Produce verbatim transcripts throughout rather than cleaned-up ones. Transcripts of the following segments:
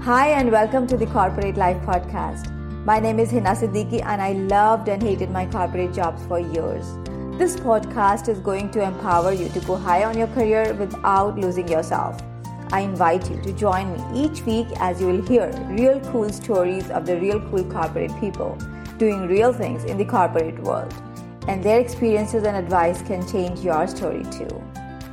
Hi and welcome to the Corporate Life Podcast. My name is Hina Siddiqui and I loved and hated my corporate jobs for years. This podcast is going to empower you to go high on your career without losing yourself. I invite you to join me each week as you will hear real cool stories of the real cool corporate people doing real things in the corporate world. And their experiences and advice can change your story too.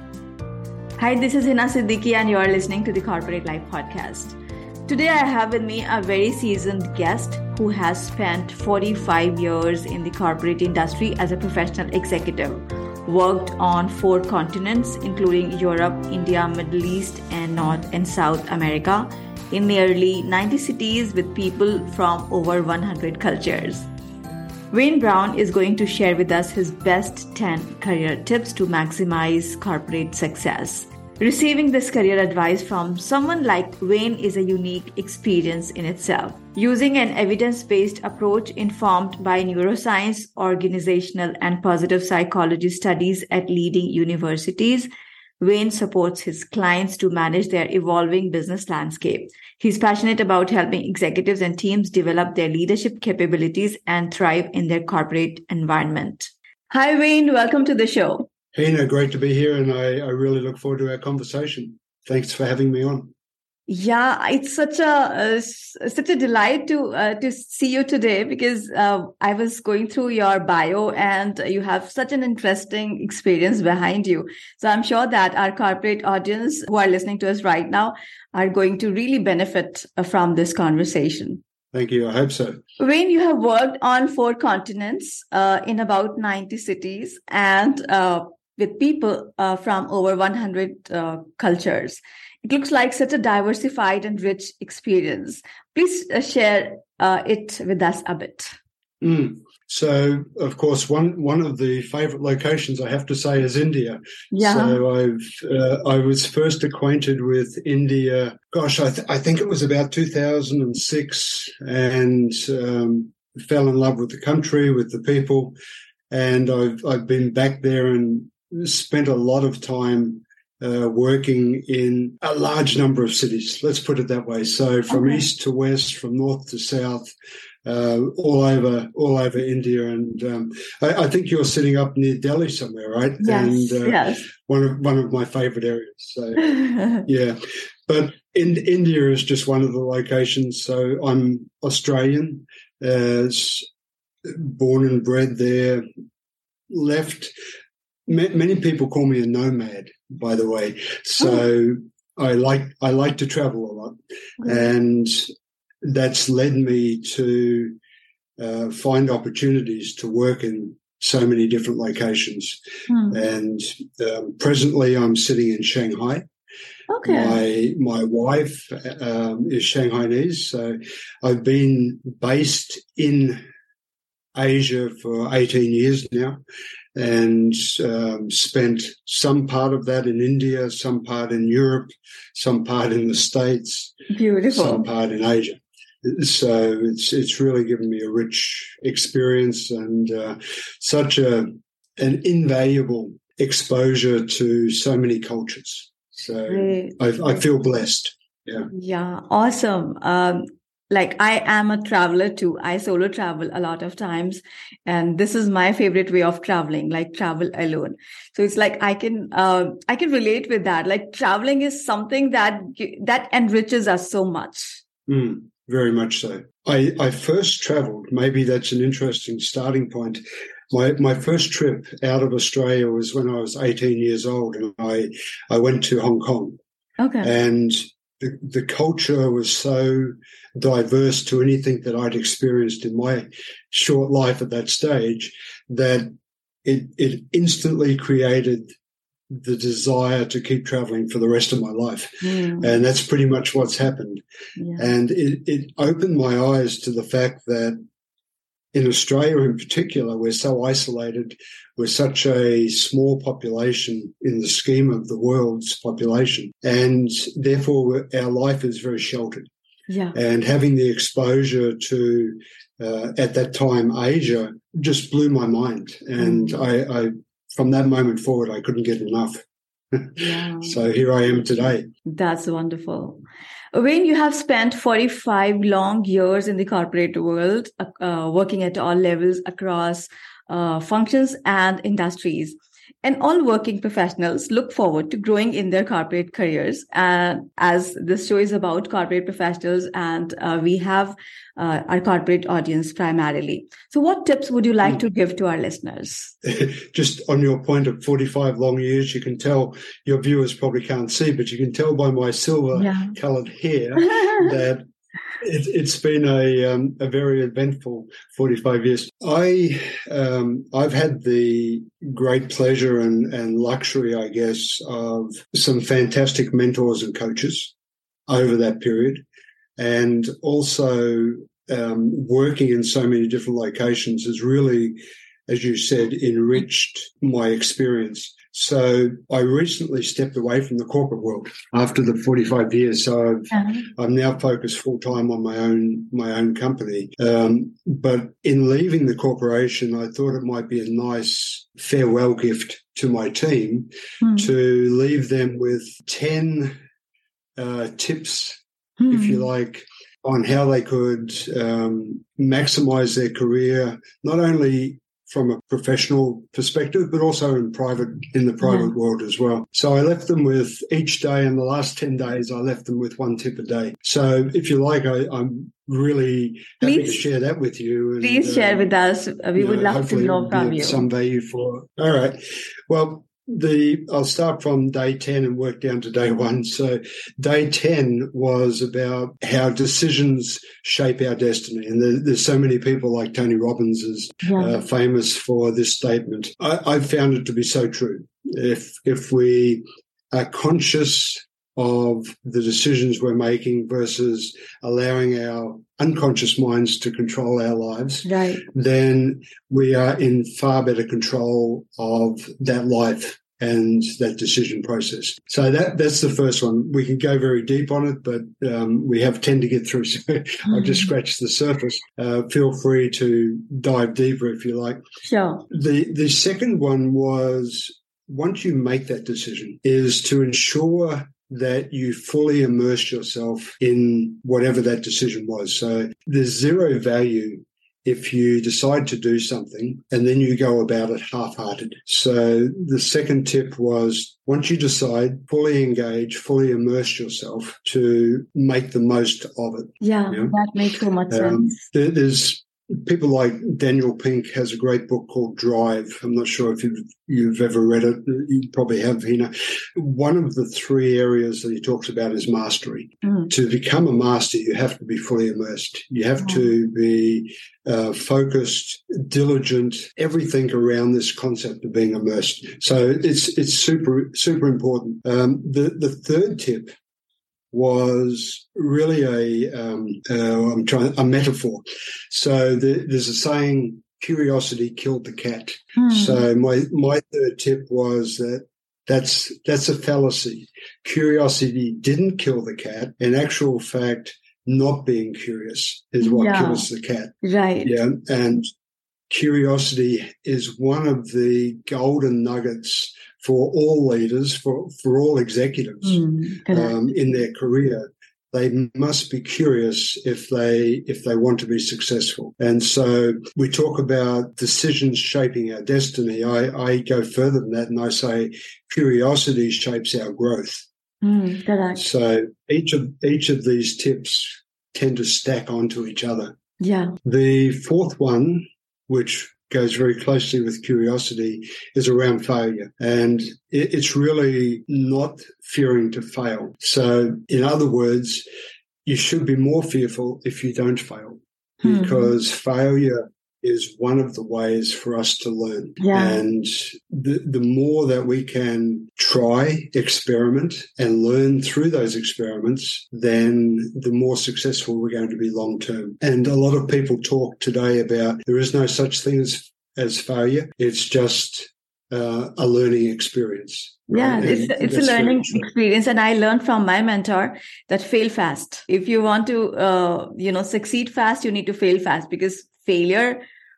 Hi, this is Hina Siddiqui and you are listening to the Corporate Life Podcast. Today I have with me a very seasoned guest who has spent forty-five years in the corporate industry as a professional executive, worked on four continents including Europe, India, Middle East, and North and South America in nearly ninety cities with people from over one hundred cultures. Wayne Brown is going to share with us his best ten career tips to maximize corporate success. Receiving this career advice from someone like Wayne is a unique experience in itself. Using an evidence-based approach informed by neuroscience, organizational, and positive psychology studies at leading universities, Wayne supports his clients to manage their evolving business landscape. He's passionate about helping executives and teams develop their leadership capabilities and thrive in their corporate environment. Hi, Wayne. Welcome to the show. Hina, great to be here, and I, I really look forward to our conversation. Thanks for having me on. Yeah, it's such a uh, such a delight to uh, to see you today because uh, I was going through your bio and you have such an interesting experience behind you. So I'm sure that our corporate audience who are listening to us right now are going to really benefit from this conversation. Thank you. I hope so. Wayne, you have worked on four continents uh, in about ninety cities and uh, with people uh, from over one hundred uh, cultures. It looks like such a diversified and rich experience. Please uh, share uh, it with us a bit. Mm. So, of course, one one of the favorite locations I have to say is India. Yeah. So I've uh, I was first acquainted with India, gosh, I, th- I think it was about two thousand six, and um, fell in love with the country, with the people. And I've I've been back there and spent a lot of time uh, working in a large number of cities. Let's put it that way. So from okay. east to west, from north to south, uh, all over all over India. And um, I, I think you're sitting up near Delhi somewhere, right? Yes. And uh, yes. one of one of my favorite areas. So yeah, but in, India is just one of the locations. So I'm Australian, uh, born and bred there. Left. Many people call me a nomad, by the way. So oh. I like I like to travel a lot, okay. and that's led me to uh, find opportunities to work in so many different locations. Hmm. And um, presently, I'm sitting in Shanghai. Okay. My my wife um, is Shanghainese, so I've been based in Asia for eighteen years now, and um, spent some part of that in India, some part in Europe, some part in the States, Beautiful. some part in Asia. So it's it's really given me a rich experience and uh, such a an invaluable exposure to so many cultures. So I, I feel blessed. Yeah. Yeah. Awesome. Um, Like I am a traveler too. I solo travel a lot of times. And this is my favorite way of traveling, like travel alone. So it's like I can, uh, I can relate with that. Like traveling is something that, that enriches us so much. Mm, very much so. I, I first traveled, maybe that's an interesting starting point. My, my first trip out of Australia was when I was eighteen years old, and I, I went to Hong Kong. Okay. And The, the culture was so diverse to anything that I'd experienced in my short life at that stage that it, it instantly created the desire to keep traveling for the rest of my life. Mm. And that's pretty much what's happened. Yeah. And it, it opened my eyes to the fact that in Australia in particular, we're so isolated. We're such a small population in the scheme of the world's population. And therefore, our life is very sheltered. Yeah. And having the exposure to, uh, at that time, Asia just blew my mind. And mm. I, I, from that moment forward, I couldn't get enough. Yeah. So here I am today. That's wonderful. Wayne, you have spent forty-five long years in the corporate world, uh, working at all levels across uh, functions and industries. And all working professionals look forward to growing in their corporate careers. And as this show is about corporate professionals, and uh, we have uh, our corporate audience primarily. So what tips would you like mm. to give to our listeners? Just on your point of forty-five long years, you can tell, your viewers probably can't see, but you can tell by my silver yeah. colored hair that It, it's been a um, a very eventful forty-five years. I um, I've had the great pleasure and, and luxury, I guess, of some fantastic mentors and coaches over that period, and also um, working in so many different locations has really, as you said, enriched my experience. So I recently stepped away from the corporate world after the forty-five years. So I've, uh-huh. I'm now focused full time on my own my own company. Um, but in leaving the corporation, I thought it might be a nice farewell gift to my team mm. to leave them with ten uh, tips, mm. if you like, on how they could um, maximize their career, not only from a professional perspective, but also in private, in the private yeah. world as well. So I left them with each day, in the last ten days, I left them with one tip a day. So if you like, I, I'm really happy please, to share that with you. And, please share uh, with us. We would know, love to know from you. Some value for. All right. Well, The I'll start from day ten and work down to day one. So day ten was about how decisions shape our destiny. And there, there's so many people, like Tony Robbins is yeah. uh, famous for this statement. I, I found it to be so true. If if we are conscious of the decisions we're making versus allowing our unconscious minds to control our lives, right. then we are in far better control of that life and that decision process. So that that's the first one. We can go very deep on it, but um, we have ten to get through. So mm-hmm. I've just scratched the surface. Uh, feel free to dive deeper if you like. Sure. The the second one was, once you make that decision, is to ensure that you fully immerse yourself in whatever that decision was. So there's zero value if you decide to do something and then you go about it half-hearted. So the second tip was, once you decide, fully engage, fully immerse yourself to make the most of it. Yeah, you know? That makes so much um, sense. There, there's people like Daniel Pink has a great book called Drive. I'm not sure if you've, you've ever read it. You probably have, Hina. One of the three areas that he talks about is mastery. Mm. To become a master, you have to be fully immersed. You have mm. to be uh, focused, diligent, everything around this concept of being immersed. So it's it's super, super important. Um, the, the third tip was really a um, uh, I'm trying a metaphor. So the, there's a saying, curiosity killed the cat. Hmm. So my my third tip was that that's that's a fallacy. Curiosity didn't kill the cat. In actual fact, not being curious is what yeah. kills the cat. Right. Yeah, and curiosity is one of the golden nuggets for all leaders, for, for all executives mm, um, in their career. They must be curious if they if they want to be successful. And so we talk about decisions shaping our destiny. I, I go further than that and I say curiosity shapes our growth. Mm, correct. So each of each of these tips tend to stack onto each other. Yeah. The fourth one, which goes very closely with curiosity, is around failure. And it's really not fearing to fail. So in other words, you should be more fearful if you don't fail, hmm. because failure is one of the ways for us to learn. Yeah. And the, the more that we can try, experiment, and learn through those experiments, then the more successful we're going to be long term. And a lot of people talk today about there is no such thing as, as failure. It's just uh, a learning experience. Right? Yeah, it's, it's a learning experience. And I learned from my mentor that fail fast. If you want to, uh, you know, succeed fast, you need to fail fast, because failure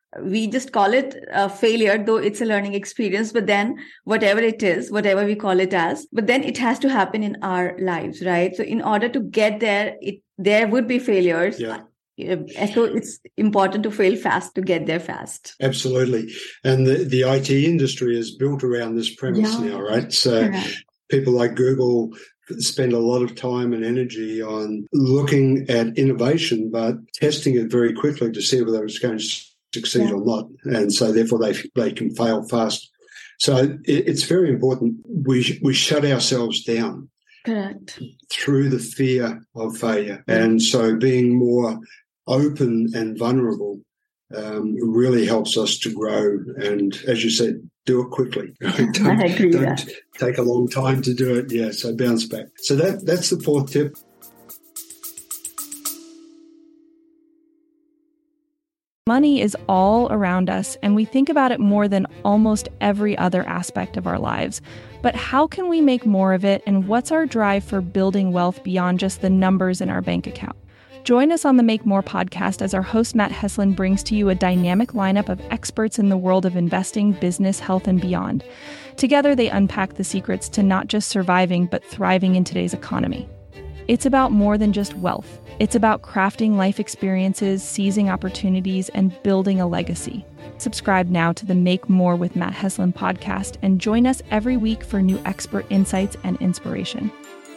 we just call it a failure, though it's a learning experience. But then whatever it is, whatever we call it as, but then it has to happen in our lives, right? So in order to get there, it there would be failures. Yeah. So it's important to fail fast to get there fast. Absolutely. And the, the I T industry is built around this premise yeah. now, right? So Correct. People like Google spend a lot of time and energy on looking at innovation, but testing it very quickly to see whether it's going to succeed yeah. or not. And so therefore they they can fail fast. So it, it's very important we we shut ourselves down. Correct. Through the fear of failure. And so being more open and vulnerable um, really helps us to grow. And as you said, do it quickly. don't, I agree don't with that. Take a long time to do it. Yeah, so bounce back. So that that's the fourth tip. Money is all around us, and we think about it more than almost every other aspect of our lives. But how can we make more of it, and what's our drive for building wealth beyond just the numbers in our bank account? Join us on the Make More podcast as our host Matt Heslin brings to you a dynamic lineup of experts in the world of investing, business, health, and beyond. Together, they unpack the secrets to not just surviving, but thriving in today's economy. It's about more than just wealth. It's about crafting life experiences, seizing opportunities, and building a legacy. Subscribe now to the Make More with Matt Heslin podcast and join us every week for new expert insights and inspiration.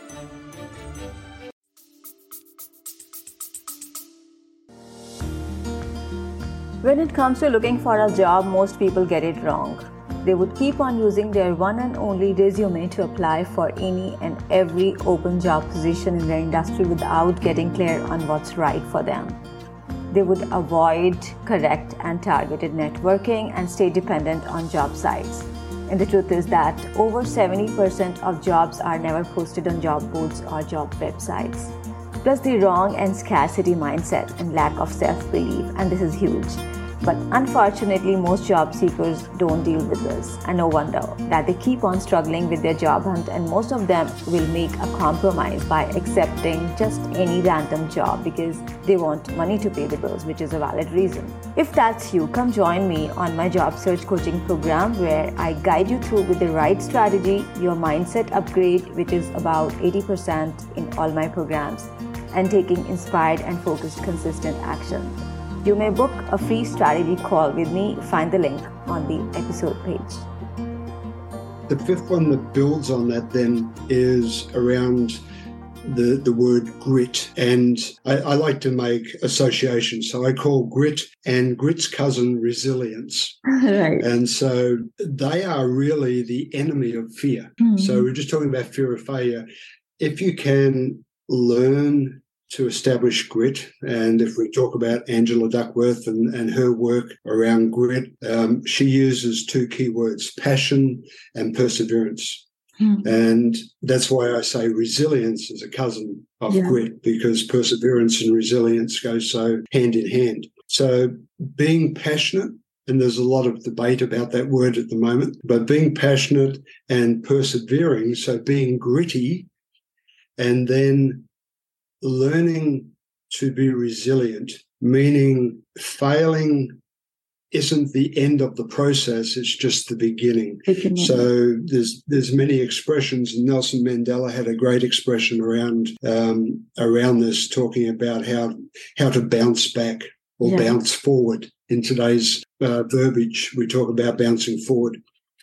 When it comes to looking for a job, most people get it wrong. They would keep on using their one and only resume to apply for any and every open job position in their industry without getting clear on what's right for them. They would avoid correct and targeted networking and stay dependent on job sites. And the truth is that over seventy percent of jobs are never posted on job boards or job websites. Plus the wrong and scarcity mindset and lack of self-belief, and this is huge. But unfortunately, most job seekers don't deal with this, and no wonder that they keep on struggling with their job hunt, and most of them will make a compromise by accepting just any random job because they want money to pay the bills, which is a valid reason. If that's you, come join me on my job search coaching program where I guide you through with the right strategy, your mindset upgrade, which is about eighty percent in all my programs, and taking inspired and focused consistent action. You may book a free strategy call with me. Find the link on the episode page. The fifth one that builds on that then is around the, the word grit. And I, I like to make associations. So I call grit and grit's cousin resilience. Right. And so they are really the enemy of fear. Mm-hmm. So we're just talking about fear of failure. If you can learn to establish grit, and if we talk about Angela Duckworth and, and her work around grit, um, she uses two key words, passion and perseverance. Mm. And that's why I say resilience is a cousin of yeah. grit, because perseverance and resilience go so hand in hand. So being passionate, and there's a lot of debate about that word at the moment, but being passionate and persevering, so being gritty, and then learning to be resilient, meaning failing isn't the end of the process, it's just the beginning. So there's there's many expressions. Nelson Mandela had a great expression around um, around this, talking about how how to bounce back or yeah. bounce forward. In today's uh, verbiage, we talk about bouncing forward.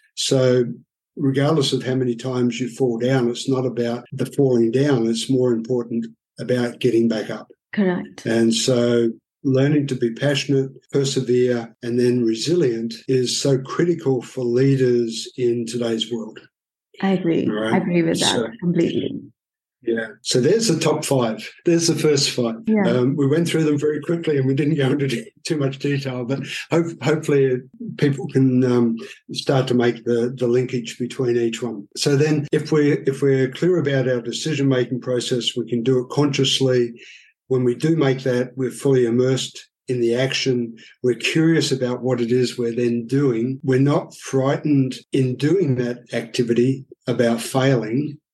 So regardless of how many times you fall down, it's not about the falling down, it's more important about getting back up. Correct. And so learning to be passionate, persevere, and then resilient is so critical for leaders in today's world. I agree. Right? I agree with that so, completely. Yeah. So there's the top five. There's the first five. Yeah. Um, we went through them very quickly and we didn't go into too much detail, but hope, hopefully people can um, start to make the, the linkage between each one. So then if, we, if we're clear about our decision-making process, we can do it consciously. When we do make that, we're fully immersed in the action. We're curious about what it is we're then doing. We're not frightened in doing that activity about failing.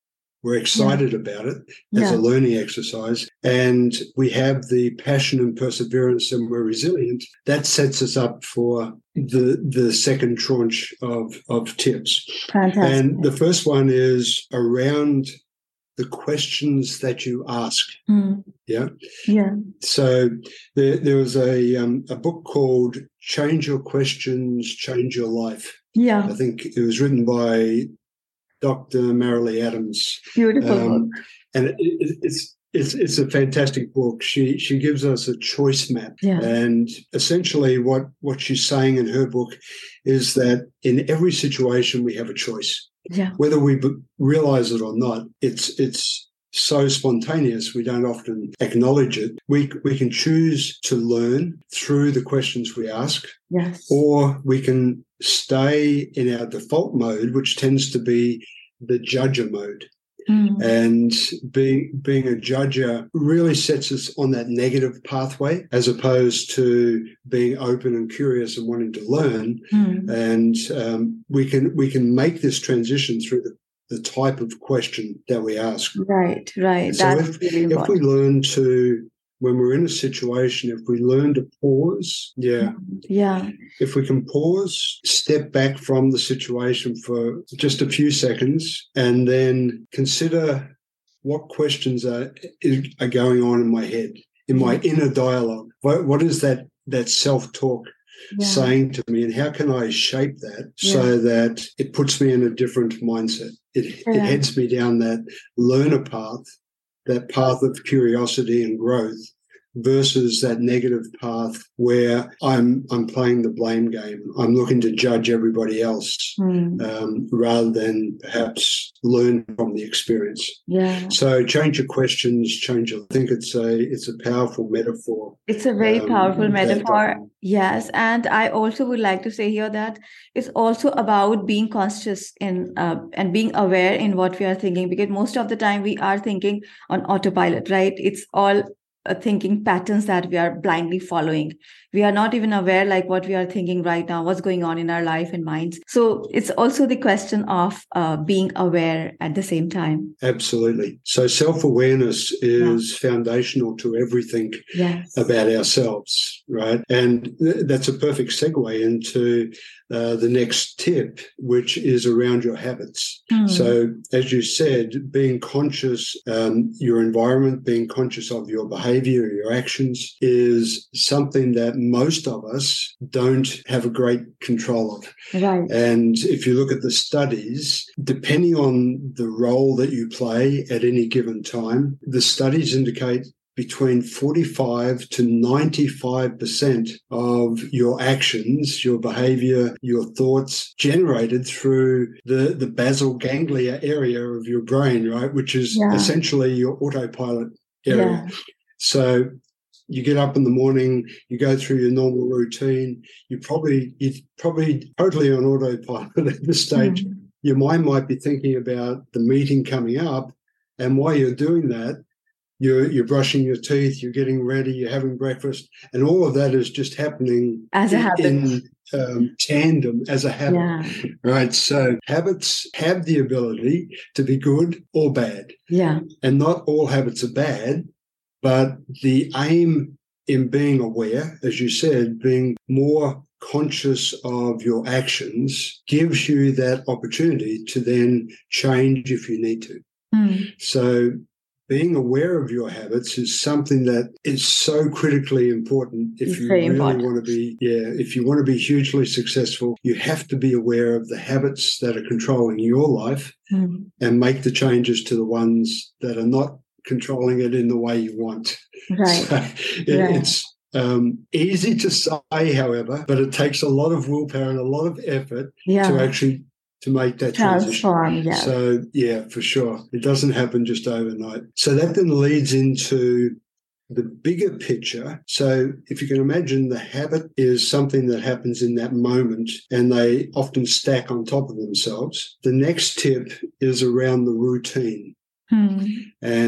We're excited yeah. about it as yeah. a learning exercise, and we have the passion and perseverance, and we're resilient. That sets us up for the the second tranche of, of tips. Fantastic. And the first one is around the questions that you ask. Mm. Yeah. Yeah. So there, there was a um, a book called Change Your Questions, Change Your Life. Yeah. I think it was written by Doctor Marilee Adams. Beautiful um, book. And it, it, it's it's it's a fantastic book. She she gives us a choice map. Yeah. And essentially what, what she's saying in her book is that in every situation we have a choice. Yeah. Whether we b- realize it or not, it's it's so spontaneous we don't often acknowledge it. We we can choose to learn through the questions we ask. Yes. Or we can stay in our default mode, which tends to be the judger mode. Mm. And being being a judger really sets us on that negative pathway, as opposed to being open and curious and wanting to learn. Mm. And um, we can we can make this transition through the, the type of question that we ask. Right, right. So That's if, really if we learn to, when we're in a situation, if we learn to pause, yeah, yeah, if we can pause, step back from the situation for just a few seconds, and then consider what questions are are going on in my head, in my inner dialogue. What, what is that that self-talk yeah. saying to me, and how can I shape that yeah. so that it puts me in a different mindset? It, yeah. it heads me down that learner path, that path of curiosity and growth, versus that negative path where I'm I'm playing the blame game. I'm looking to judge everybody else mm. um, rather than perhaps learn from the experience. Yeah. So change your questions, change your. I think it's a it's a powerful metaphor. It's a very um, powerful metaphor. That, yes, and I also would like to say here that it's also about being conscious in uh, and being aware in what we are thinking, because most of the time we are thinking on autopilot, right? It's all thinking patterns that we are blindly following. We are not even aware like what we are thinking right now, what's going on in our life and minds. So it's also the question of uh, being aware at the same time. Absolutely. So self-awareness is yeah. foundational to everything yes. about ourselves, right? And th- that's a perfect segue into uh, the next tip, which is around your habits. Mm. So as you said, being conscious, um, your environment, being conscious of your behavior, your actions is something that most of us don't have a great control of. Right. And if you look at the studies, depending on the role that you play at any given time, the studies indicate between forty-five to ninety-five percent of your actions, your behavior, your thoughts generated through the, the basal ganglia area of your brain, right? Which is yeah. essentially your autopilot area. Yeah. So you get up in the morning, you go through your normal routine, you probably, you're probably totally on autopilot at this stage. Mm-hmm. Your mind might be thinking about the meeting coming up, and while you're doing that, You're you're brushing your teeth, you're getting ready, you're having breakfast, and all of that is just happening as a in, habit. in um, tandem as a habit, yeah. right? So habits have the ability to be good or bad. Yeah. And not all habits are bad, but the aim in being aware, as you said, being more conscious of your actions gives you that opportunity to then change if you need to. Mm. So being aware of your habits is something that is so critically important if it's you really important. want to be, yeah, if you want to be hugely successful, you have to be aware of the habits that are controlling your life mm. and make the changes to the ones that are not controlling it in the way you want. Right. So it, right. It's um, easy to say, however, but it takes a lot of willpower and a lot of effort yeah. to actually to make that transform, transition. Yeah. So, yeah, for sure. It doesn't happen just overnight. So that then leads into the bigger picture. So if you can imagine, the habit is something that happens in that moment and they often stack on top of themselves. The next tip is around the routine. Hmm. And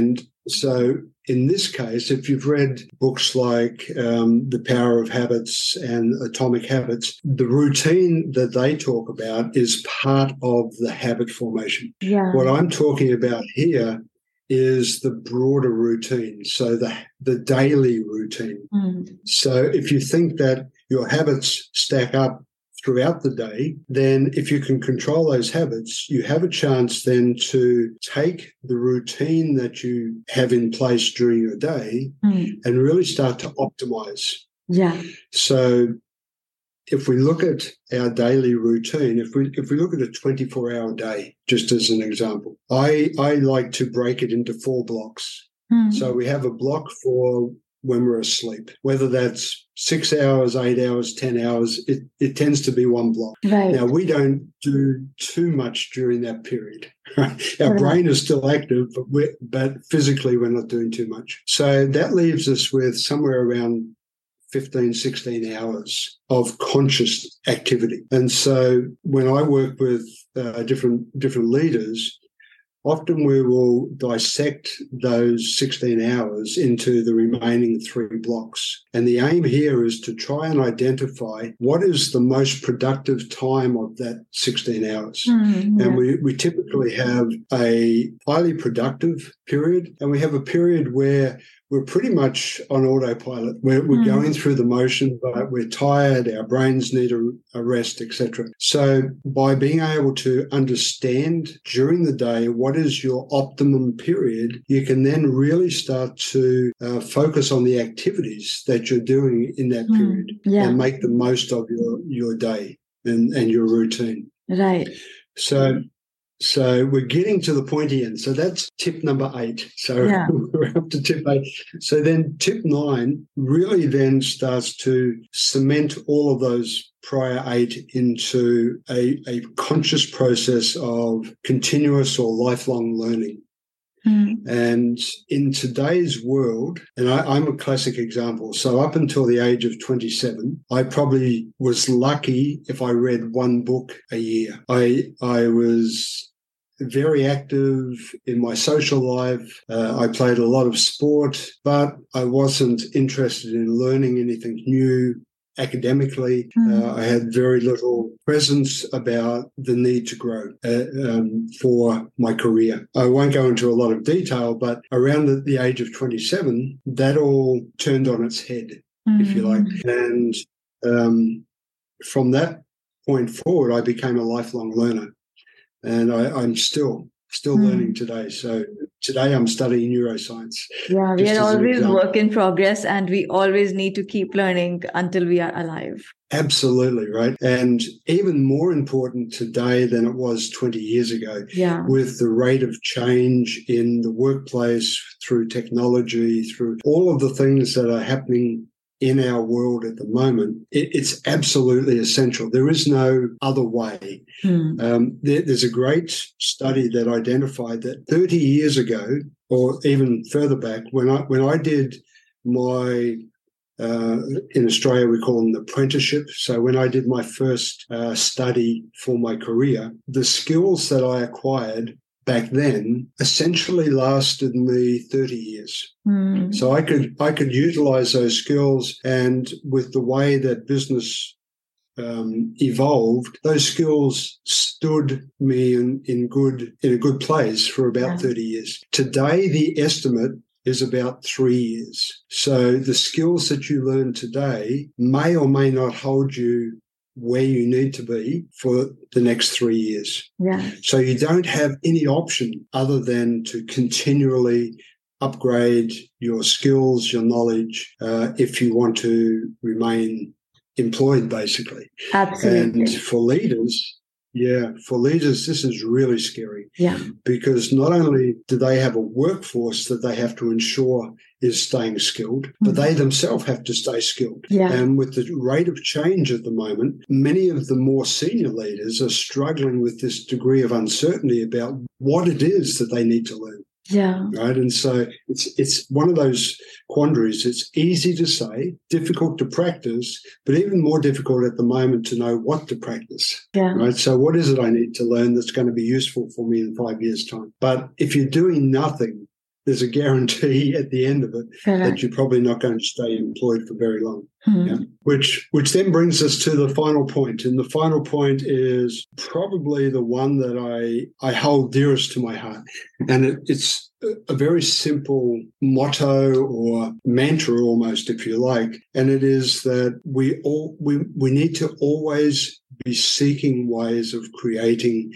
So in this case, if you've read books like um, The Power of Habits and Atomic Habits, the routine that they talk about is part of the habit formation. Yeah. What I'm talking about here is the broader routine, so the, the daily routine. Mm. So if you think that your habits stack up throughout the day, then if you can control those habits, you have a chance then to take the routine that you have in place during your day mm. and really start to optimize. Yeah. So if we look at our daily routine, if we if we look at a twenty-four hour day, just as an example, I, I like to break it into four blocks. Mm. So we have a block for when we're asleep, whether that's six hours, eight hours, ten hours, it, it tends to be one block. Right. Now, we don't do too much during that period. Right? Our Right. brain is still active, but, we're, but physically we're not doing too much. So that leaves us with somewhere around fifteen, sixteen hours of conscious activity. And so when I work with uh, different different leaders, often we will dissect those sixteen hours into the remaining three blocks. And the aim here is to try and identify what is the most productive time of that sixteen hours. Mm, yeah. And we, we typically have a highly productive period, and we have a period where we're pretty much on autopilot. We're, we're Mm. going through the motion, but we're tired, our brains need a, a rest, et cetera. So by being able to understand during the day what is your optimum period, you can then really start to uh, focus on the activities that you're doing in that Mm. period Yeah. and make the most of your, your day and, and your routine. Right. So So we're getting to the pointy end. So that's tip number eight. So Yeah. we're up to tip eight. So then tip nine really then starts to cement all of those prior eight into a, a conscious process of continuous or lifelong learning. Mm. And in today's world, and I, I'm a classic example. So up until the age of twenty-seven, I probably was lucky if I read one book a year. I I was very active in my social life. Uh, I played a lot of sport, but I wasn't interested in learning anything new. Academically, Mm. uh, I had very little presence about the need to grow uh, um, for my career. I won't go into a lot of detail, but around the, the age of twenty-seven, that all turned on its head, Mm. if you like. And um, from that point forward, I became a lifelong learner, and I, I'm still still Mm. learning today. So today I'm studying neuroscience. Yeah, we Just are as an always example. work in progress, and we always need to keep learning until we are alive. Absolutely, right? And even more important today than it was twenty years ago, Yeah. with the rate of change in the workplace, through technology, through all of the things that are happening in our world at the moment, it, it's absolutely essential. There is no other way. Mm. Um, there, there's a great study that identified that thirty years ago, or even further back, when I when I did my uh, in Australia we call them the apprenticeship. So when I did my first uh, study for my career, the skills that I acquired back then essentially lasted me thirty years. Mm. So I could I could utilize those skills, and with the way that business um, evolved, those skills stood me in, in good in a good place for about Yeah. thirty years. Today, the estimate is about three years. So the skills that you learn today may or may not hold you where you need to be for the next three years. Yeah. So you don't have any option other than to continually upgrade your skills, your knowledge, uh, if you want to remain employed, basically. Absolutely. And for leaders, yeah, for leaders, this is really scary. Yeah. Because not only do they have a workforce that they have to ensure is staying skilled, but they themselves have to stay skilled. Yeah. And with the rate of change at the moment, many of the more senior leaders are struggling with this degree of uncertainty about what it is that they need to learn. Yeah. Right. And so it's it's one of those quandaries. It's easy to say, difficult to practice, but even more difficult at the moment to know what to practice. Yeah. Right. So what is it I need to learn that's going to be useful for me in five years' time? But if you're doing nothing, there's a guarantee at the end of it Correct. that you're probably not going to stay employed for very long. Mm-hmm. Yeah? Which which then brings us to the final point. And the final point is probably the one that I, I hold dearest to my heart. And it, it's a very simple motto or mantra almost, if you like. And it is that we all we, we need to always be seeking ways of creating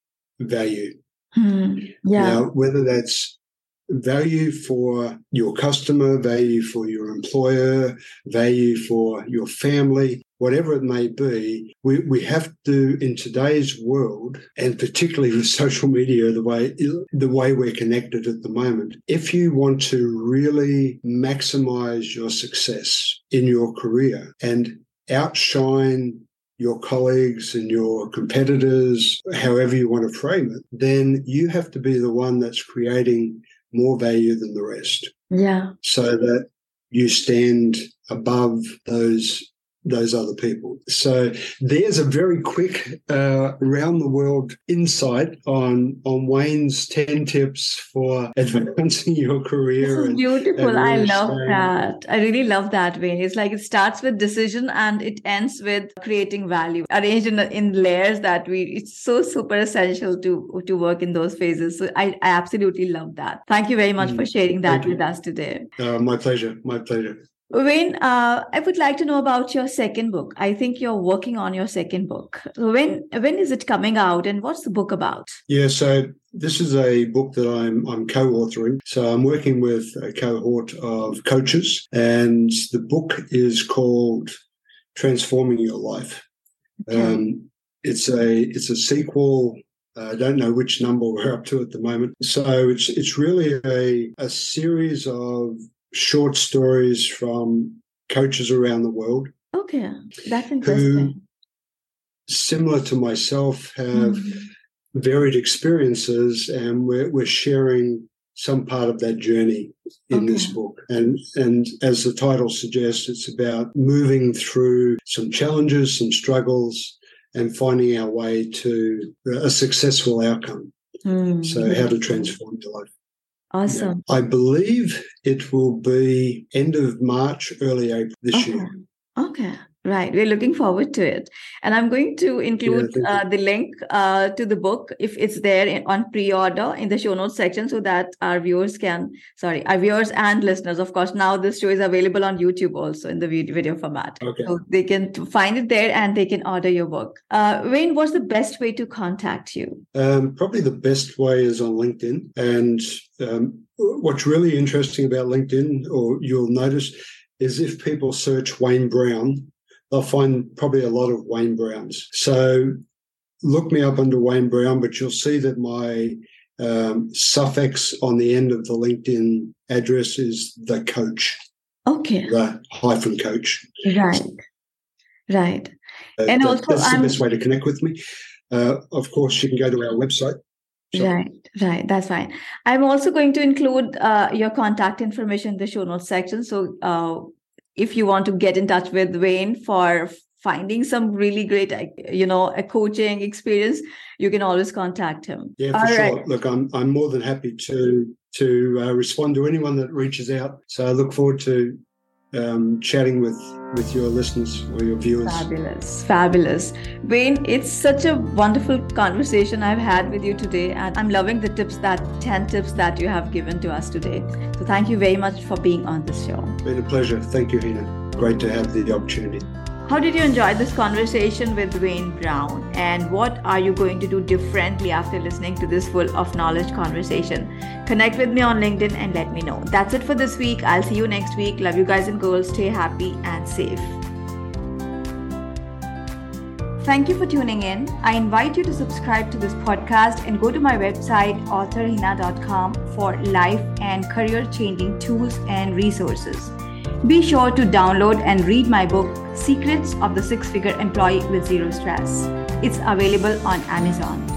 value. Hmm. Yeah. Now, whether that's value for your customer, value for your employer, value for your family, whatever it may be, we, we have to, in today's world, and particularly with social media, the way the way we're connected at the moment, if you want to really maximize your success in your career and outshine your colleagues and your competitors, however you want to frame it, then you have to be the one that's creating more value than the rest. Yeah. So that you stand above those those other people. So there's a very quick uh, around-the-world insight on on Wayne's ten tips for advancing your career. This is and, beautiful. and I really love staying- that. I really love that, Wayne. It's like it starts with decision and it ends with creating value, arranged in, in layers that we, it's so super essential to, to work in those phases. So I, I absolutely love that. Thank you very much Mm, for sharing that thank you. with us today. Uh, my pleasure. My pleasure. Wayne, uh, I would like to know about your second book. I think you're working on your second book. So when when is it coming out and what's the book about? Yeah, so this is a book that I'm I'm co-authoring. So I'm working with a cohort of coaches, and the book is called Transforming Your Life. Okay. Um, it's a it's a sequel. I don't know which number we're up to at the moment. So it's it's really a a series of short stories from coaches around the world Okay, that's who, interesting. similar to myself, have Mhm. varied experiences, and we're, we're sharing some part of that journey in Okay. this book. And, and as the title suggests, it's about moving through some challenges, some struggles, and finding our way to a successful outcome. Hmm. So how to transform your life. Awesome. I believe it will be end of March, early April this Okay. year. Okay. Right. We're looking forward to it. And I'm going to include thank you. uh, the link uh, to the book if it's there in, on pre-order in the show notes section so that our viewers can, sorry, our viewers and listeners, of course, now this show is available on YouTube also in the video, video format. Okay. So they can find it there and they can order your book. Uh, Wayne, what's the best way to contact you? Um, probably the best way is on LinkedIn. And um, what's really interesting about LinkedIn, or you'll notice, is if people search Wayne Brown, they'll find probably a lot of Wayne Browns. So look me up under Wayne Brown, but you'll see that my um, suffix on the end of the LinkedIn address is the coach, Okay. the hyphen coach. Right. Right. Uh, And that- also, that's I'm- the best way to connect with me. Uh, of course, you can go to our website. So- Right, right. That's fine. I'm also going to include uh, your contact information in the show notes section. So uh, if you want to get in touch with Wayne for finding some really great, you know, a coaching experience, you can always contact him. Yeah, for All sure. right. Look, I'm I'm more than happy to to uh, respond to anyone that reaches out. So I look forward to um, chatting with with your listeners or your viewers. Fabulous, fabulous. Wayne, it's such a wonderful conversation I've had with you today, and I'm loving the tips, that ten tips that you have given to us today. So thank you very much for being on this show. Been a pleasure. Thank you, Hina. Great to have the opportunity. How did you enjoy this conversation with Wayne Brown? And what are you going to do differently after listening to this full of knowledge conversation? Connect with me on LinkedIn and let me know. That's it for this week. I'll see you next week. Love you guys and girls. Stay happy and safe. Thank you for tuning in. I invite you to subscribe to this podcast and go to my website, author hina dot com, for life and career changing tools and resources. Be sure to download and read my book, Secrets of the Six-Figure Employee with Zero Stress. It's available on Amazon.